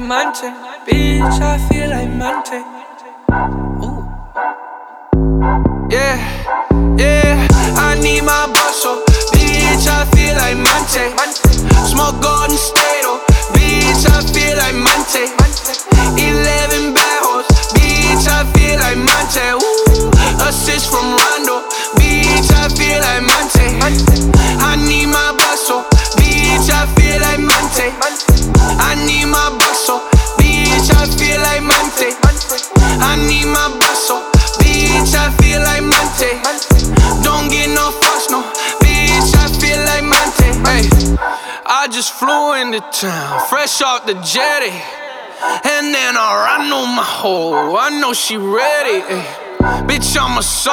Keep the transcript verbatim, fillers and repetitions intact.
Monte. Bitch, I feel like Monte. Ooh. Yeah, yeah, I need my bustle. Bitch, I feel like Monte. Smoke Golden State, oh. Bitch, I feel like Monte. Eleven barrels. Bitch, I feel like Monte. Ooh. Assist from Rondo. Bitch, I feel like Monte. I need my bustle. Bitch, I feel like Monte. I need my bustle. Bitch, I feel like Monte. I need my bustle. Bitch, I feel like Monte. Don't get no fuss, no. Bitch, I feel like Monte. Hey, I just flew into town, fresh off the jetty. And then I run on my hoe, I know she ready. Ay. Bitch, I'm a